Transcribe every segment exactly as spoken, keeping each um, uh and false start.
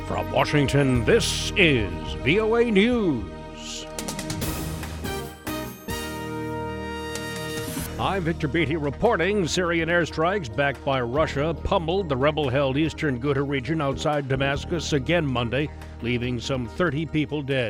From Washington, this is V O A News. I'm Victor Beatty reporting. Syrian airstrikes backed by Russia pummeled the rebel-held eastern Ghouta region outside Damascus again Monday, leaving some thirty people dead.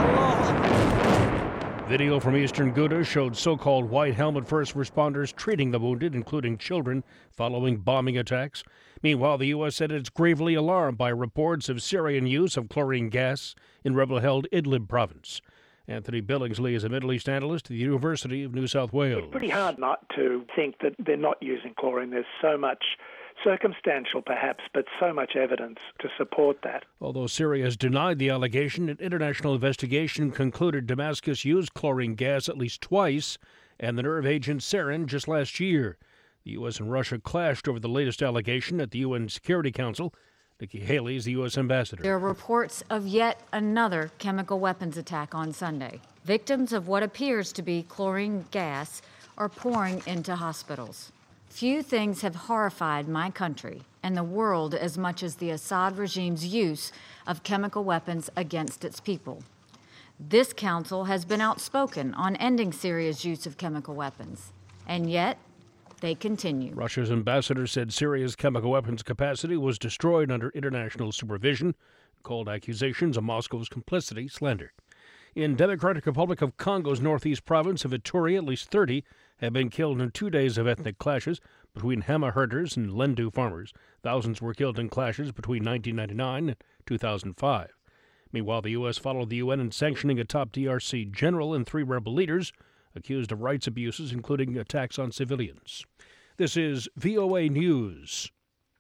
Video from eastern Ghouta showed so-called white helmet first responders treating the wounded, including children, following bombing attacks. Meanwhile, the U S said it's gravely alarmed by reports of Syrian use of chlorine gas in rebel-held Idlib province. Anthony Billingsley is a Middle East analyst at the University of New South Wales. It's pretty hard not to think that they're not using chlorine. There's so much circumstantial, perhaps, but so much evidence to support that. Although Syria has denied the allegation, an international investigation concluded Damascus used chlorine gas at least twice and the nerve agent sarin just last year. The U S and Russia clashed over the latest allegation at the U N Security Council. Nikki Haley is the U S ambassador. There are reports of yet another chemical weapons attack on Sunday. Victims of what appears to be chlorine gas are pouring into hospitals. Few things have horrified my country and the world as much as the Assad regime's use of chemical weapons against its people. This council has been outspoken on ending Syria's use of chemical weapons, and yet they continue. Russia's ambassador said Syria's chemical weapons capacity was destroyed under international supervision, called accusations of Moscow's complicity slander. In Democratic Republic of Congo's northeast province of Ituri, at least thirty have been killed in two days of ethnic clashes between Hema herders and Lendu farmers. Thousands were killed in clashes between nineteen ninety-nine and two thousand five. Meanwhile, the U S followed the U N in sanctioning a top D R C general and three rebel leaders accused of rights abuses, including attacks on civilians. This is V O A News.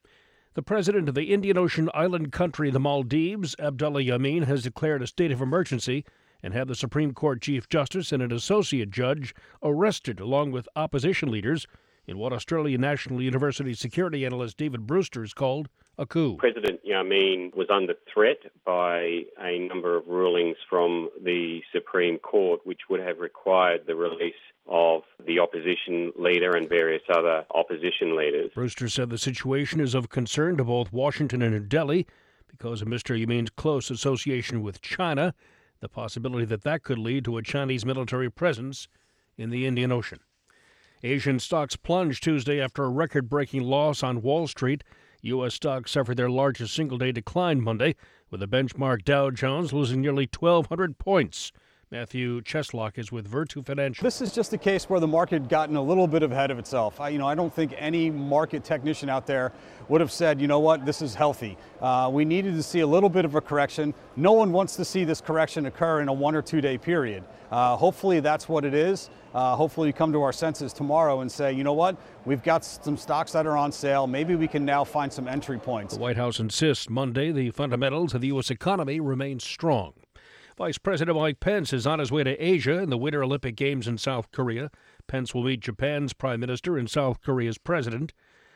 The president of the Indian Ocean island country, the Maldives, Abdullah Yameen, has declared a state of emergency and had the Supreme Court Chief Justice and an associate judge arrested along with opposition leaders in what Australian National University security analyst David Brewster has called a coup. President Yameen was under threat by a number of rulings from the Supreme Court, which would have required the release of the opposition leader and various other opposition leaders. Brewster said the situation is of concern to both Washington and Delhi because of Mister Yameen's close association with China, the possibility that that could lead to a Chinese military presence in the Indian Ocean. Asian stocks plunged Tuesday after a record-breaking loss on Wall Street. U S stocks suffered their largest single-day decline Monday, with the benchmark Dow Jones losing nearly twelve hundred points. Matthew Cheslock is with Virtu Financial. This is just a case where the market had gotten a little bit ahead of itself. I, you know, I don't think any market technician out there would have said, you know what, this is healthy. Uh, we needed to see a little bit of a correction. No one wants to see this correction occur in a one or two day period. Uh, hopefully that's what it is. Uh, hopefully we come to our senses tomorrow and say, you know what, we've got some stocks that are on sale. Maybe we can now find some entry points. The White House insists Monday the fundamentals of the U S economy remain strong. Vice President Mike Pence is on his way to Asia in the Winter Olympic Games in South Korea. Pence will meet Japan's Prime Minister and South Korea's President.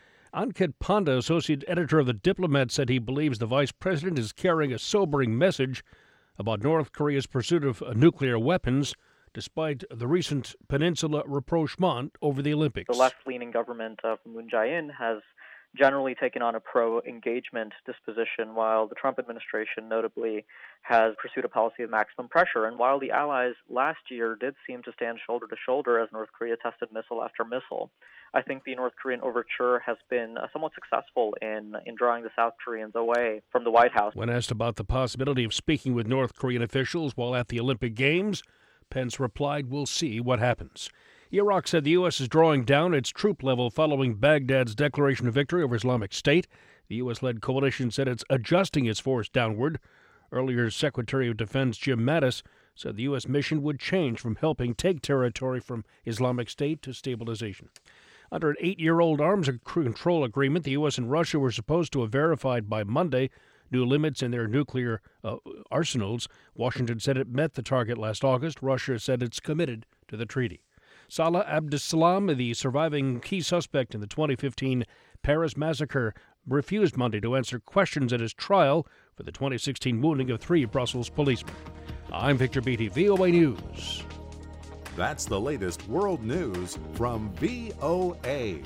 Ankit Panda, associate editor of The Diplomat, said he believes the vice president is carrying a sobering message about North Korea's pursuit of nuclear weapons, despite the recent peninsula rapprochement over the Olympics. The left-leaning government of Moon Jae-in has generally taken on a pro-engagement disposition, while the Trump administration notably has pursued a policy of maximum pressure. And while the allies last year did seem to stand shoulder to shoulder as North Korea tested missile after missile, I think the North Korean overture has been uh, somewhat successful in, in drawing the South Koreans away from the White House. When asked about the possibility of speaking with North Korean officials while at the Olympic Games, Pence replied, "We'll see what happens." Iraq said the U S is drawing down its troop level following Baghdad's declaration of victory over Islamic State. The U S-led coalition said it's adjusting its force downward. Earlier, Secretary of Defense Jim Mattis said the U S mission would change from helping take territory from Islamic State to stabilization. Under an eight-year-old arms control agreement, the U S and Russia were supposed to have verified by Monday new limits in their nuclear uh, arsenals. Washington said it met the target last August. Russia said it's committed to the treaty. Salah Abdeslam, the surviving key suspect in the twenty fifteen Paris massacre, refused Monday to answer questions at his trial for the twenty sixteen wounding of three Brussels policemen. I'm Victor Beatty, V O A News. That's the latest world news from V O A.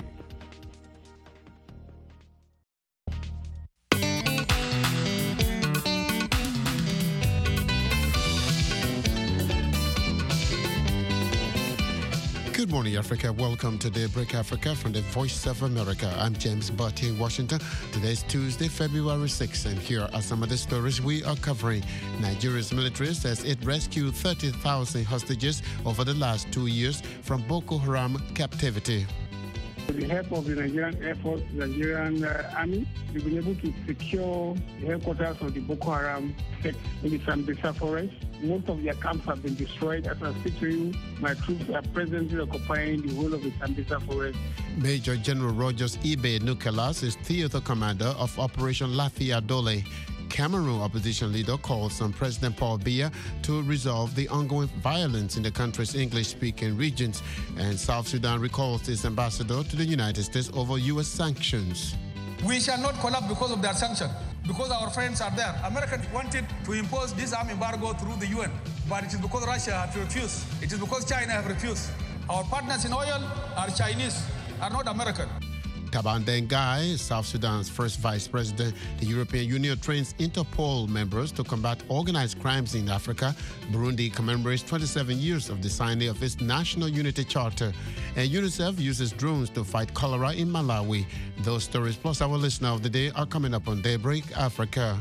Good morning, Africa. Welcome to Daybreak Africa from the Voice of America. I'm James Barty in Washington. Today is Tuesday, February sixth, and here are some of the stories we are covering. Nigeria's military says it rescued thirty thousand hostages over the last two years from Boko Haram captivity. With the help of the Nigerian Air Force, the Nigerian uh, Army, we've been able to secure the headquarters of the Boko Haram sect in the Sambisa forest. Most of their camps have been destroyed. As I speak to you, my troops are presently occupying the whole of the Sambisa forest. Major General Rogers Ibe Nukelas is theater commander of Operation Lafia Dole. Cameroon opposition leader calls on President Paul Biya to resolve the ongoing violence in the country's English-speaking regions. And South Sudan recalls its ambassador to the United States over U S sanctions. We shall not collapse because of their sanction, because our friends are there. America wanted to impose this arm embargo through the U N, but it is because Russia had refused. It is because China have refused. Our partners in oil are Chinese, are not American. Taban Dengai, South Sudan's first vice president. The European Union trains Interpol members to combat organized crimes in Africa. Burundi commemorates twenty-seven years of the signing of its National Unity Charter. And UNICEF uses drones to fight cholera in Malawi. Those stories plus our listener of the day are coming up on Daybreak Africa.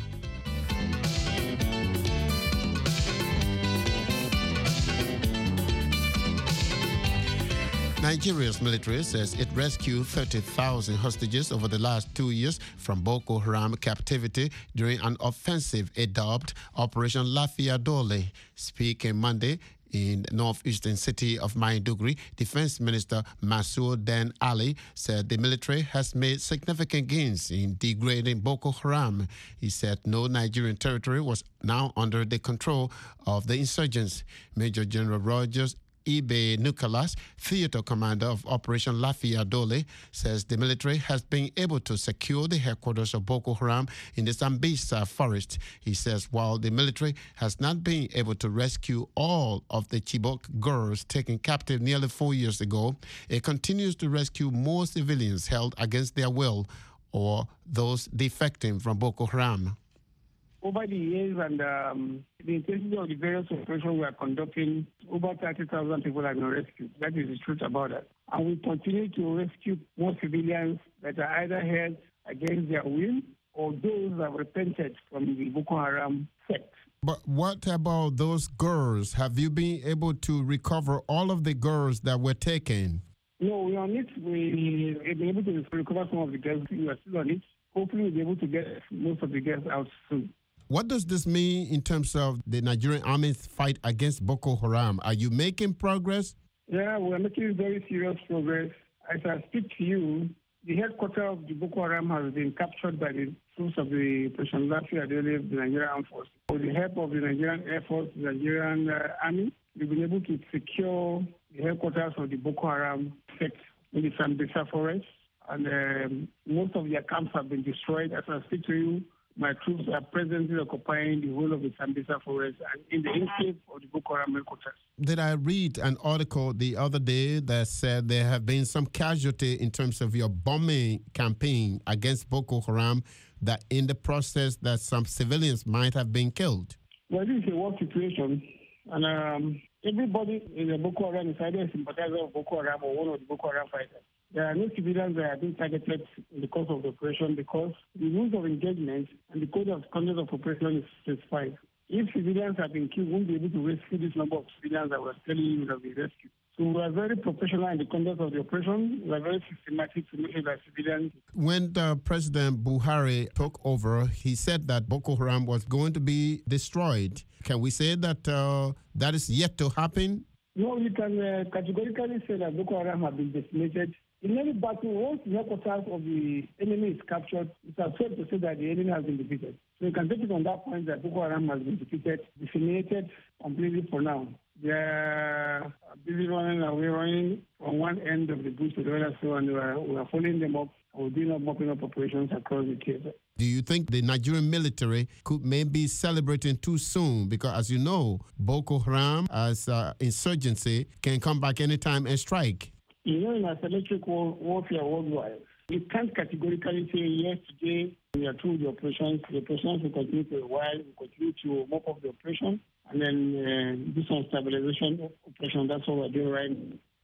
Nigeria's military says it rescued thirty thousand hostages over the last two years from Boko Haram captivity during an offensive it dubbed Operation Lafia Dole. Speaking Monday in the northeastern city of Maiduguri, Defense Minister Masoud Den Ali said the military has made significant gains in degrading Boko Haram. He said no Nigerian territory was now under the control of the insurgents. Major General Rogers Ibe Nukelas, theater commander of Operation Lafia Dole, says the military has been able to secure the headquarters of Boko Haram in the Sambisa forest. He says while the military has not been able to rescue all of the Chibok girls taken captive nearly four years ago, it continues to rescue more civilians held against their will or those defecting from Boko Haram. Over the years and um, the intensity of the various operations we are conducting, over thirty thousand people have been rescued. That is the truth about it. And we continue to rescue more civilians that are either held against their will or those that have repented from the Boko Haram sect. But what about those girls? Have you been able to recover all of the girls that were taken? No, we are on it. We have been able to recover some of the girls. We are still on it. Hopefully we'll be able to get most of the girls out soon. What does this mean in terms of the Nigerian Army's fight against Boko Haram? Are you making progress? Yeah, we're making very serious progress. As I speak to you, the headquarters of the Boko Haram has been captured by the troops of the Operation Lafia Dole, the Nigerian Armed Forces. With the help of the Nigerian Air Force, the Nigerian uh, Army, we've been able to secure the headquarters of the Boko Haram sect in the Sambisa forest. And um, most of their camps have been destroyed. As I speak to you, my troops are presently occupying the whole of the Sambisa forest and in the enclave of the Boko Haram headquarters. Did I read an article the other day that said there have been some casualty in terms of your bombing campaign against Boko Haram, that in the process that some civilians might have been killed? Well, this is a war situation, and um, everybody in the Boko Haram is either a sympathizer of Boko Haram or one of the Boko Haram fighters. There are no civilians that have been targeted in the course of the operation because the rules of engagement and the code of conduct of operation is specified. If civilians have been killed, we won't be able to rescue this number of civilians that were telling you that we rescued. So we are very professional in the conduct of the operation. We are very systematic to make sure that civilians. When the President Buhari took over, he said that Boko Haram was going to be destroyed. Can we say that uh, that is yet to happen? No, you can uh, categorically say that Boko Haram have been decimated. In any battle, once the headquarters of the enemy is captured, it's absurd to say that the enemy has been defeated. So you can take it on that point that Boko Haram has been defeated, decimated completely for now. They are busy running away, running from one end of the bush to the other, so and we are, we are following them up. We're doing up mopping up operations across the case. Do you think the Nigerian military could maybe celebrating too soon? Because as you know, Boko Haram as uh, insurgency can come back anytime and strike. You know, in asymmetric war, warfare worldwide, you can't categorically say, yes, today we are through the operations. The operations will continue for a while. We continue to mop up the operation and then uh, do some stabilization operation. That's what we're doing right now.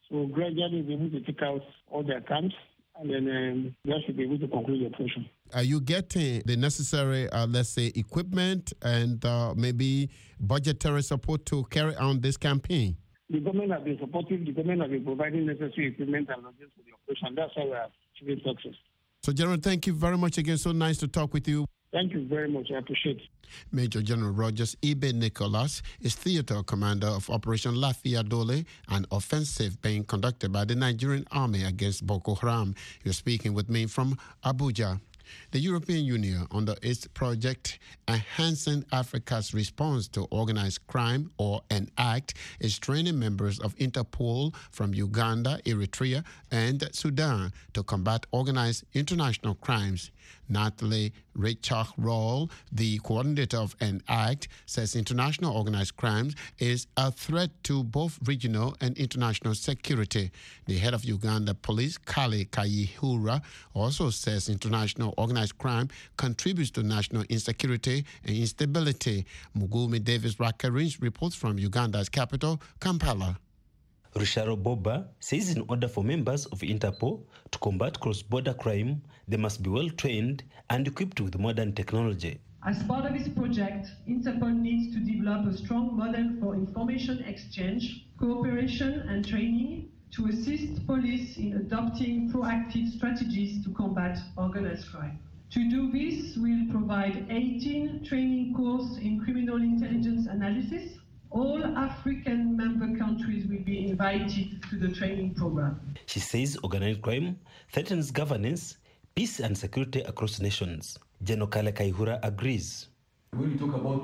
So gradually we'll be able to take out all their camps, and then um, they should be able to conclude the operation. Are you getting the necessary, uh, let's say, equipment and uh, maybe budgetary support to carry on this campaign? The government has been supportive. The government has been providing necessary equipment and logistics for the operation. That's how we are achieving success. So, General, thank you very much again. So nice to talk with you. Thank you very much. I appreciate it. Major General Rogers Ibe Nicholas is theater commander of Operation Lafia Dole, an offensive being conducted by the Nigerian army against Boko Haram. You're speaking with me from Abuja. The European Union, under its project Enhancing Africa's Response to Organized Crime, or ENACT, is training members of Interpol from Uganda, Eritrea, and Sudan to combat organized international crimes. Natalie Richard-Roll, the coordinator of ENACT, says international organized crimes is a threat to both regional and international security. The head of Uganda Police, Kale Kayihura, also says international organized crime contributes to national insecurity and instability. Mugumi Davis Rakarinch reports from Uganda's capital, Kampala. Rusharo Boba says in order for members of Interpol to combat cross-border crime, they must be well-trained and equipped with modern technology. As part of this project, Interpol needs to develop a strong model for information exchange, cooperation and training to assist police in adopting proactive strategies to combat organized crime. To do this, we'll provide eighteen training courses in criminal intelligence analysis. All African member countries will be invited to the training program. She says organized crime threatens governance, peace and security across nations. General Kale Kayihura agrees. When you talk about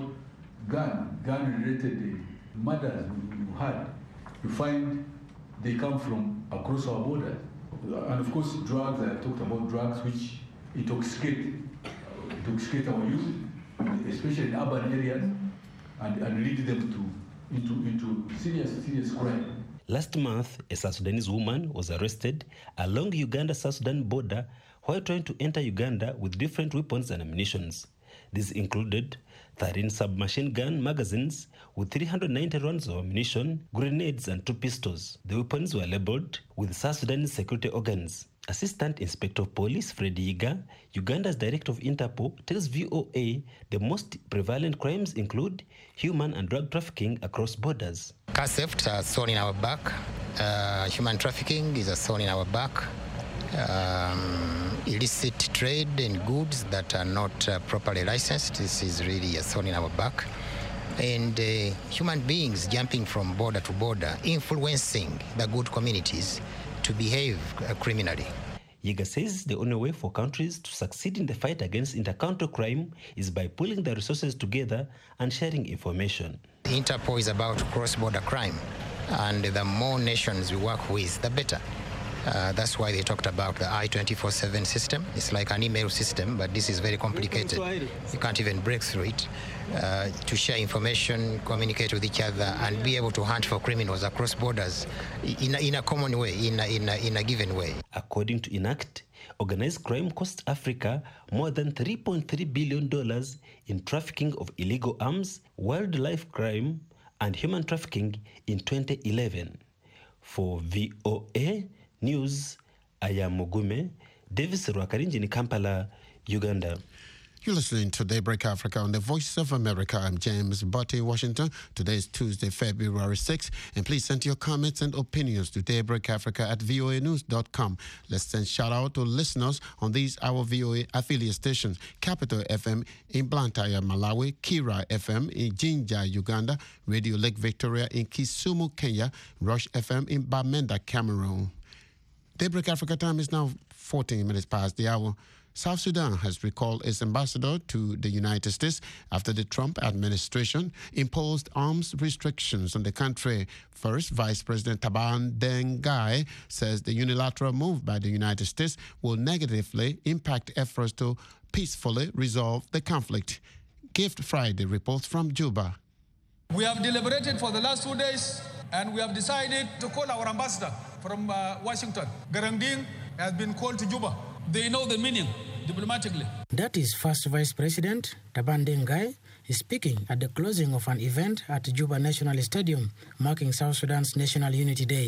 gun, gun-related murders you had, you find they come from across our borders. And of course, drugs, I talked about drugs which intoxicate, intoxicate our youth, especially in urban areas, and, and lead them to into, into serious, serious crime. Last month, a South Sudanese woman was arrested along Uganda-South Sudan border while trying to enter Uganda with different weapons and ammunition. These included thirteen submachine gun magazines with three hundred ninety rounds of ammunition, grenades, and two pistols. The weapons were labeled with South Sudanese security organs. Assistant Inspector of Police Fred Yiga, Uganda's Director of Interpol, tells V O A the most prevalent crimes include human and drug trafficking across borders. Car theft is a thorn in our back. Uh, human trafficking is a thorn in our back. Um, illicit trade in goods that are not uh, properly licensed. This is really a thorn in our back. And uh, human beings jumping from border to border, influencing the good communities to behave uh, criminally. Yiga says the only way for countries to succeed in the fight against inter-country crime is by pulling their resources together and sharing information. Interpol is about cross-border crime, and the more nations we work with, the better. Uh, that's why they talked about the I twenty-four seven system. It's like an email system, but this is very complicated. You can't even break through it. Uh, to share information, communicate with each other, and be able to hunt for criminals across borders in a, in a common way, in a, in, a, in a given way. According to ENACT, organized crime cost Africa more than three point three billion dollars in trafficking of illegal arms, wildlife crime, and human trafficking in twenty eleven. For V O A News, I am Mugume Davis Rwakarinji in Kampala, Uganda. You're listening to Daybreak Africa on the Voice of America. I'm James Botte, Washington. Today is Tuesday, February sixth. And please send your comments and opinions to daybreakafrica at v o a news dot com. Let's send shout out to listeners on these our V O A affiliate stations: Capital F M in Blantyre, Malawi; Kira F M in Jinja, Uganda; Radio Lake Victoria in Kisumu, Kenya; Rush F M in Bamenda, Cameroon. Daybreak Africa time is now fourteen minutes past the hour. South Sudan has recalled its ambassador to the United States after the Trump administration imposed arms restrictions on the country. First, Vice President Taban Deng Gai says the unilateral move by the United States will negatively impact efforts to peacefully resolve the conflict. Gift Friday reports from Juba. We have deliberated for the last two days, and we have decided to call our ambassador from uh, Washington. Garangding has been called to Juba. They know the meaning diplomatically. That is First Vice President Taban Deng Gai is speaking at the closing of an event at Juba National Stadium marking South Sudan's National Unity Day.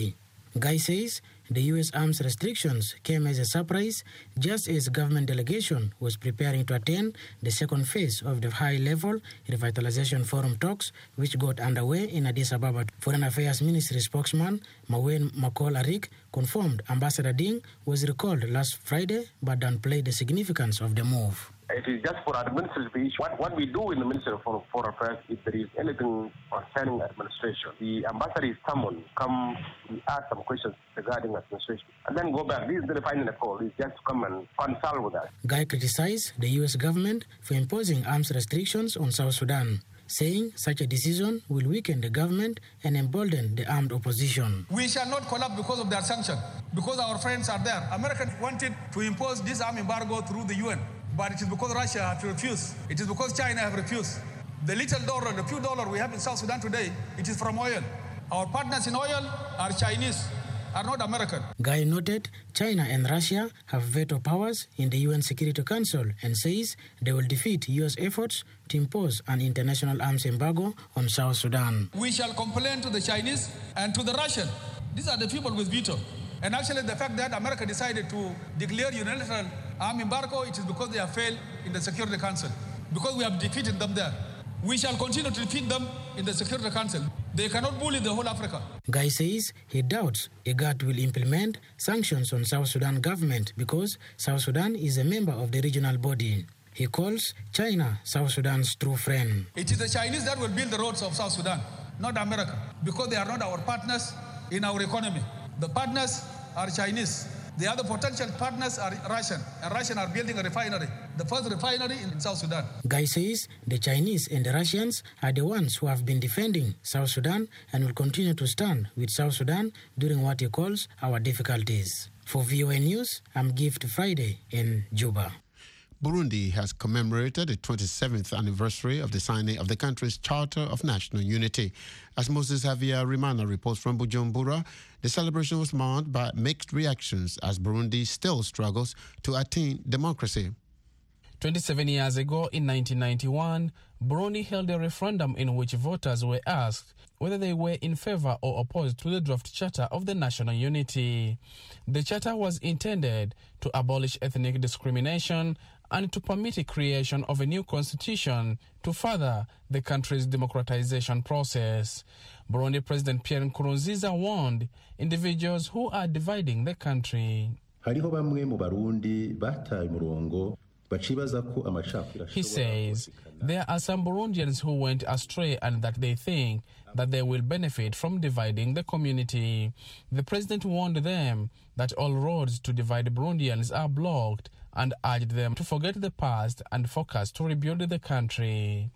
Guy says the U S arms restrictions came as a surprise just as government delegation was preparing to attend the second phase of the high-level revitalization forum talks, which got underway in Addis Ababa. Foreign Affairs Ministry spokesman Mawen Makol Arik confirmed Ambassador Ding was recalled last Friday but downplayed the significance of the move. It is just for administrative issue. What, what we do in the Ministry of Foreign Affairs, if there is anything concerning administration, the ambassador is summoned, come, we ask some questions regarding administration, and then go back. This is the final call. It's just to come and consult with us. Guy criticized the U S government for imposing arms restrictions on South Sudan, saying such a decision will weaken the government and embolden the armed opposition. We shall not collapse because of their sanction, because our friends are there. America wanted to impose this arm embargo through the U N. But it is because Russia has refused. It is because China have refused. The little dollar, the few dollar we have in South Sudan today, it is from oil. Our partners in oil are Chinese, are not American. Guy noted China and Russia have veto powers in the U N Security Council and says they will defeat U S efforts to impose an international arms embargo on South Sudan. We shall complain to the Chinese and to the Russian. These are the people with veto. And actually the fact that America decided to declare unilateral arm embargo, it is because they have failed in the Security Council, because we have defeated them there. We shall continue to defeat them in the Security Council. They cannot bully the whole Africa. Guy says he doubts IGAD will implement sanctions on South Sudan government because South Sudan is a member of the regional body. He calls China South Sudan's true friend. It is the Chinese that will build the roads of South Sudan, not America, because they are not our partners in our economy. The partners are Chinese. The other potential partners are Russian, and Russian are building a refinery, the first refinery in South Sudan. Guy says the Chinese and the Russians are the ones who have been defending South Sudan and will continue to stand with South Sudan during what he calls our difficulties. For V O A News, I'm Gift Friday in Juba. Burundi has commemorated the twenty-seventh anniversary of the signing of the country's Charter of National Unity. As Moses Javier Rimana reports from Bujumbura, the celebration was marked by mixed reactions as Burundi still struggles to attain democracy. twenty-seven years ago, in nineteen ninety-one, Burundi held a referendum in which voters were asked whether they were in favor or opposed to the draft Charter of the National Unity. The charter was intended to abolish ethnic discrimination and to permit the creation of a new constitution to further the country's democratization process. Burundi President Pierre Nkurunziza warned individuals who are dividing the country. Hariho bamwe mu Barundi bataye umurongo. He says there are some Burundians who went astray and that they think that they will benefit from dividing the community. The president warned them that all roads to divide Burundians are blocked and urged them to forget the past and focus to rebuild the country.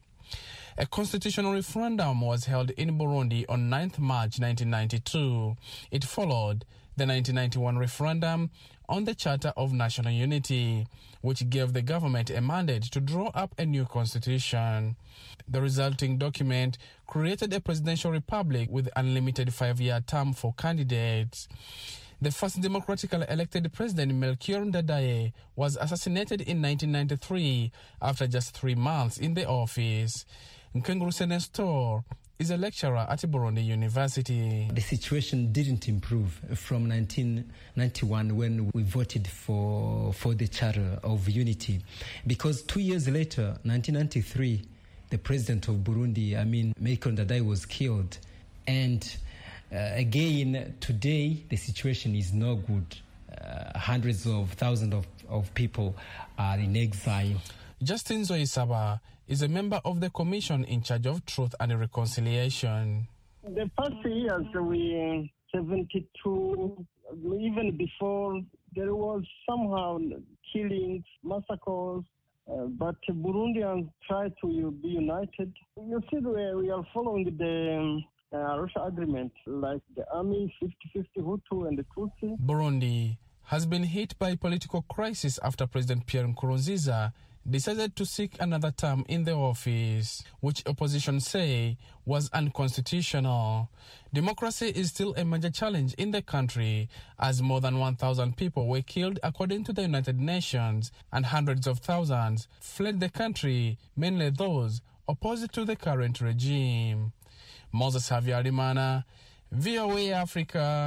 A constitutional referendum was held in Burundi on ninth March nineteen ninety-two. It followed the nineteen ninety-one referendum on the Charter of National Unity, which gave the government a mandate to draw up a new constitution. The resulting document created a presidential republic with unlimited five-year term for candidates. The first democratically elected president, Melchior Ndadaye, was assassinated in nineteen ninety-three after just three months in the office. Nkenguruse Nestor is a lecturer at Burundi University. The situation didn't improve from nineteen ninety-one when we voted for for the Charter of Unity, because two years later, nineteen ninety-three, the president of Burundi, I mean, Melchior Ndadaye, was killed. And uh, again, today, the situation is no good. Uh, hundreds of thousands of, of people are in exile. Justin Zoisaba is a member of the commission in charge of truth and reconciliation. The past years, we seventy-two, even before, there was somehow killings, massacres, uh, but Burundians try to be united. You see, we, we are following the uh, Arusha agreement, like the army, fifty-fifty Hutu and the Tutsi. Burundi has been hit by political crisis after President Pierre Nkurunziza decided to seek another term in the office, which opposition say was unconstitutional. Democracy is still a major challenge in the country, as more than one thousand people were killed according to the United Nations, and hundreds of thousands fled the country, mainly those opposed to the current regime. Moses Javier Rimana, V O A Africa,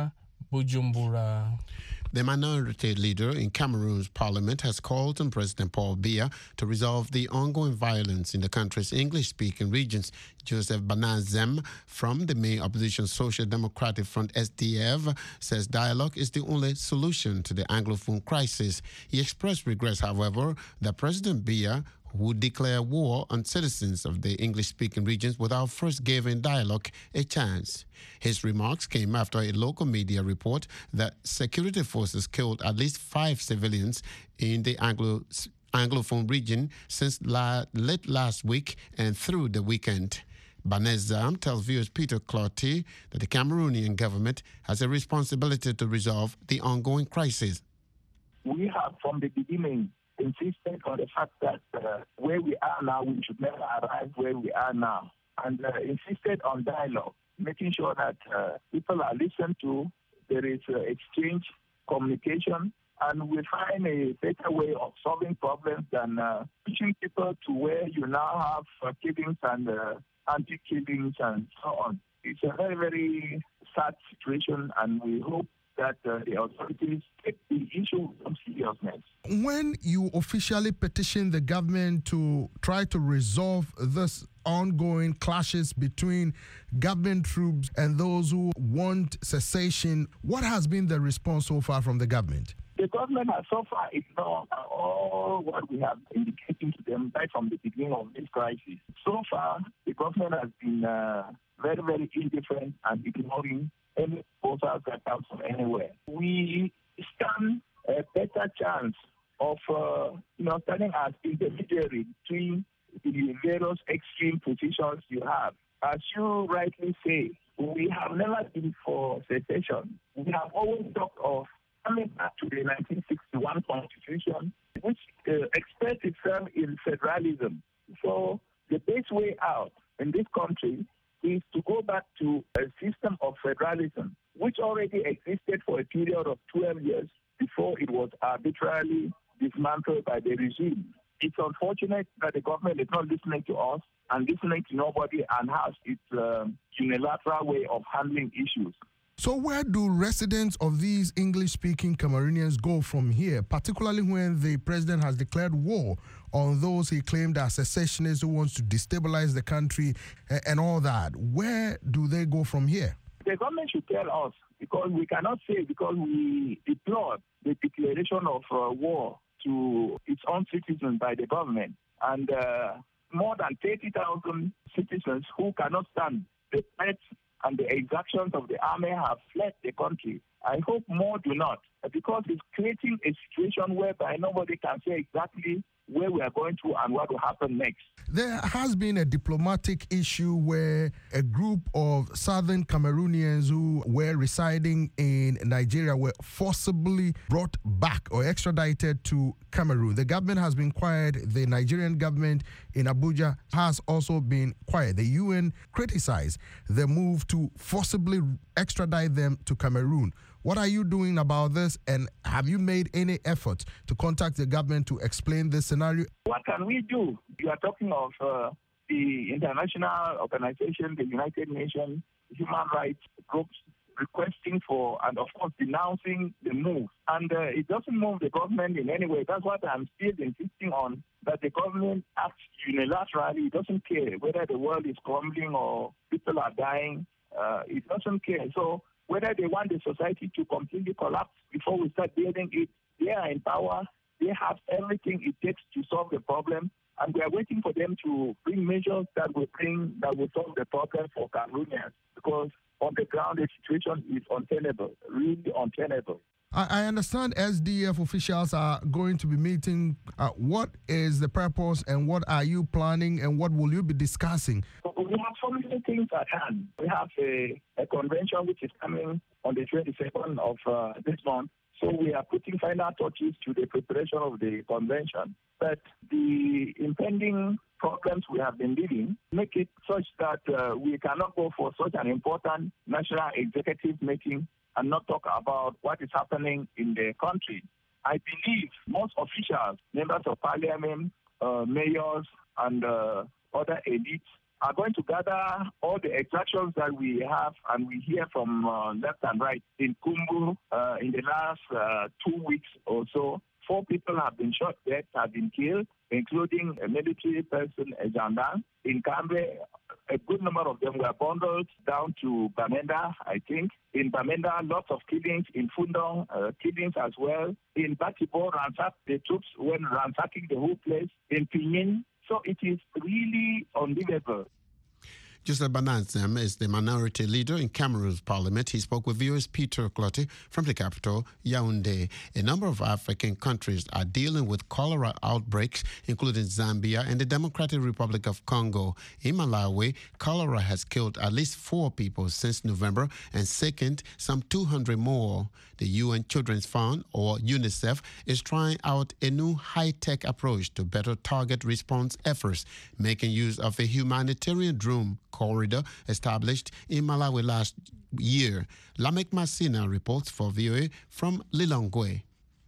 Bujumbura. The minority leader in Cameroon's parliament has called on President Paul Biya to resolve the ongoing violence in the country's English-speaking regions. Joseph Banazem from the main opposition Social Democratic Front S D F says dialogue is the only solution to the Anglophone crisis. He expressed regrets, however, that President Biya would declare war on citizens of the English-speaking regions without first giving dialogue a chance. His remarks came after a local media report that security forces killed at least five civilians in the Anglo Anglophone region since la- late last week and through the weekend. Banezam tells viewers Peter Clotty that the Cameroonian government has a responsibility to resolve the ongoing crisis. We have, from the beginning, insisted on the fact that uh, where we are now, we should never arrive where we are now, and uh, insisted on dialogue, making sure that uh, people are listened to, there is uh, exchange, communication, and we find a better way of solving problems than uh, pushing people to where you now have uh, killings and uh, anti-killings and so on. It's a very, very sad situation, and we hope that uh, the authorities take the issue with some seriousness. When you officially petition the government to try to resolve this ongoing clashes between government troops and those who want cessation, what has been the response so far from the government? The government has so far ignored all what we have indicated to them right from the beginning of this crisis. So far, the government has been uh, very, very indifferent and ignoring any proposals that come from anywhere. We stand a better chance of, uh, you know, standing as intermediary between the various extreme positions you have. As you rightly say, we have never been for secession. We have always talked of coming back to the nineteen sixty-one Constitution, which uh, expressed itself in federalism. So the best way out in this country is to go back to a system of federalism, which already existed for a period of twelve years before it was arbitrarily dismantled by the regime. It's unfortunate that the government is not listening to us and listening to nobody and has its uh, unilateral way of handling issues. So where do residents of these English-speaking Cameroonians go from here, particularly when the president has declared war on those he claimed are secessionists who wants to destabilize the country and all that? Where do they go from here? The government should tell us, because we cannot say because we deplore the declaration of uh, war to its own citizens by the government, and uh, more than thirty thousand citizens who cannot stand the threats and the exactions of the army have fled the country. I hope more do not, because it's creating a situation whereby nobody can say exactly where we are going to and what will happen next. There has been a diplomatic issue where a group of southern Cameroonians who were residing in Nigeria were forcibly brought back or extradited to Cameroon. The government has been quiet. The Nigerian government in Abuja has also been quiet. The U N criticized the move to forcibly extradite them to Cameroon. What are you doing about this, and have you made any effort to contact the government to explain this scenario? What can we do? You are talking of uh, the international organization, the United Nations, human rights groups requesting for and, of course, denouncing the move. And uh, it doesn't move the government in any way. That's what I'm still insisting on, that the government acts unilaterally. It doesn't care whether the world is crumbling or people are dying. Uh, it doesn't care. So whether they want the society to completely collapse before we start building it, they are in power. They have everything it takes to solve the problem, and we are waiting for them to bring measures that will bring that will solve the problem for Cameroonians. Because on the ground, the situation is untenable, really untenable. I understand S D F officials are going to be meeting. Uh, what is the purpose, and what are you planning, and what will you be discussing? We have so many things at hand. We have a, a convention which is coming on the twenty-second of uh, this month. So we are putting final touches to the preparation of the convention. But the impending problems we have been dealing make it such that uh, we cannot go for such an important national executive meeting and not talk about what is happening in the country. I believe most officials, members of parliament, uh, mayors, and uh, other elites are going to gather all the exactions that we have and we hear from uh, left and right. In Kumbu, uh, in the last uh, two weeks or so, four people have been shot dead, have been killed, including a military person, a gendarme. In Kambe, a good number of them were bundled down to Bamenda, I think. In Bamenda, lots of killings. In Fundong, uh, killings as well. In Batibo, ransack, the troops went ransacking the whole place. In Pinyin. So it is really unbelievable. Joseph Bananzem is the minority leader in Cameroon's parliament. He spoke with viewers Peter Clottey from the capital, Yaoundé. A number of African countries are dealing with cholera outbreaks, including Zambia and the Democratic Republic of Congo. In Malawi, cholera has killed at least four people since November and sickened some two hundred more. The U N Children's Fund, or UNICEF, is trying out a new high-tech approach to better target response efforts, making use of a humanitarian drone corridor established in Malawi last year. Lamek Masina reports for V O A from Lilongwe.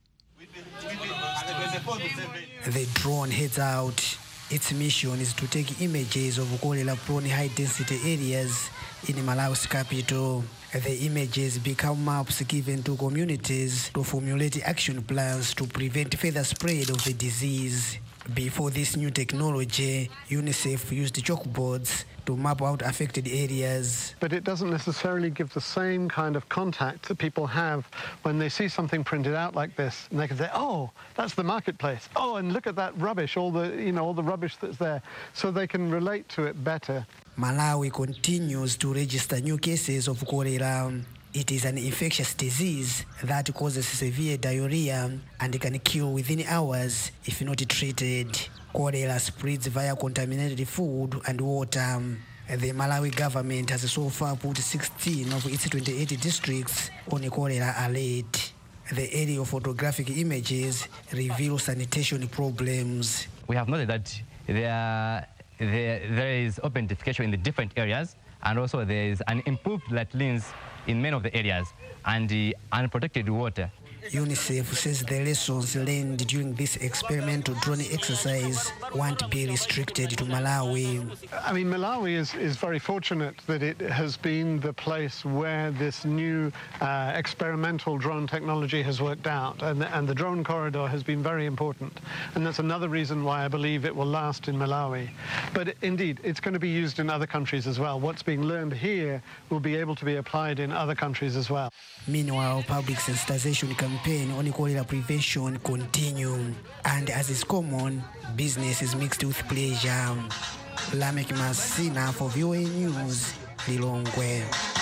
The drone heads out. Its mission is to take images of cholera-prone high-density areas in Malawi's capital. The images become maps given to communities to formulate action plans to prevent further spread of the disease. Before this new technology, UNICEF used chalkboards to map out affected areas. But it doesn't necessarily give the same kind of contact that people have when they see something printed out like this, and they can say, oh, that's the marketplace. Oh, and look at that rubbish, all the, you know, all the rubbish that's there. So they can relate to it better. Malawi continues to register new cases of cholera. It is an infectious disease that causes severe diarrhea and can kill within hours if not treated. Cholera spreads via contaminated food and water. The Malawi government has so far put sixteen of its twenty-eight districts on a cholera alert. The aerial photographic images reveal sanitation problems. We have noted that there, there, there is open defecation in the different areas, and also there is an improved latrines in many of the areas, and the unprotected water. UNICEF says the lessons learned during this experimental drone exercise won't be restricted to Malawi. I mean, Malawi is, is very fortunate that it has been the place where this new uh, experimental drone technology has worked out, and, and the drone corridor has been very important. And that's another reason why I believe it will last in Malawi. But indeed, it's going to be used in other countries as well. What's being learned here will be able to be applied in other countries as well. Meanwhile, public sensitization campaign on cholera prevention continue, and as is common, business is mixed with pleasure. Lamek Masina for V O A News, Lilongwe.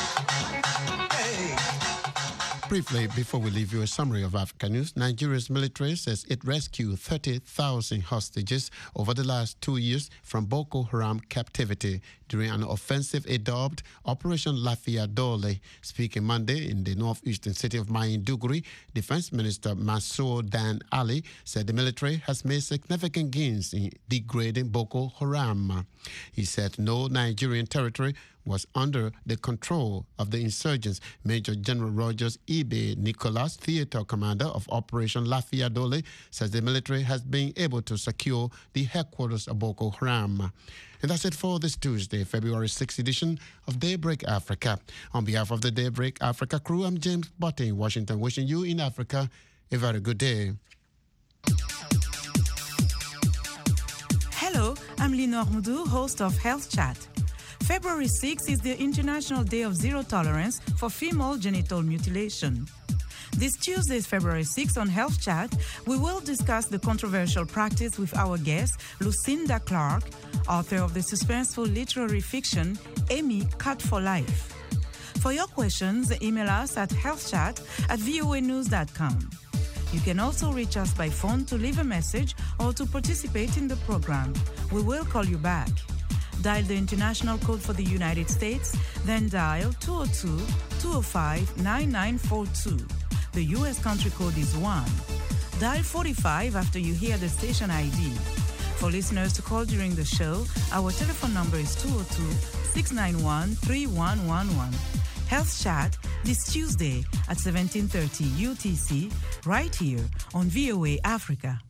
Briefly, before we leave you a summary of Africa news, Nigeria's military says it rescued thirty thousand hostages over the last two years from Boko Haram captivity during an offensive it dubbed Operation Lafia Dole. Speaking Monday in the northeastern city of Maiduguri, Defense Minister Mansour Dan Ali said the military has made significant gains in degrading Boko Haram. He said no Nigerian territory was under the control of the insurgents. Major General Rogers Ibe Nicholas, theater commander of Operation Lafia Dole, says the military has been able to secure the headquarters of Boko Haram. And that's it for this Tuesday, February sixth edition of Daybreak Africa. On behalf of the Daybreak Africa crew, I'm James Botte in Washington, wishing you in Africa a very good day. Hello, I'm Lenore Moudou, host of Health Chat. February sixth is the International Day of Zero Tolerance for Female Genital Mutilation. This Tuesday, February sixth, on Health Chat, we will discuss the controversial practice with our guest, Lucinda Clark, author of the suspenseful literary fiction, Amy Cut for Life. For your questions, email us at healthchat at voa news dot com. You can also reach us by phone to leave a message or to participate in the program. We will call you back. Dial the international code for the United States, then dial two oh two, two oh five, nine nine four two. The U S country code is one. Dial forty-five after you hear the station I D. For listeners to call during the show, our telephone number is two oh two, six nine one, three one one one. Health Chat this Tuesday at seventeen thirty U T C, right here on V O A Africa.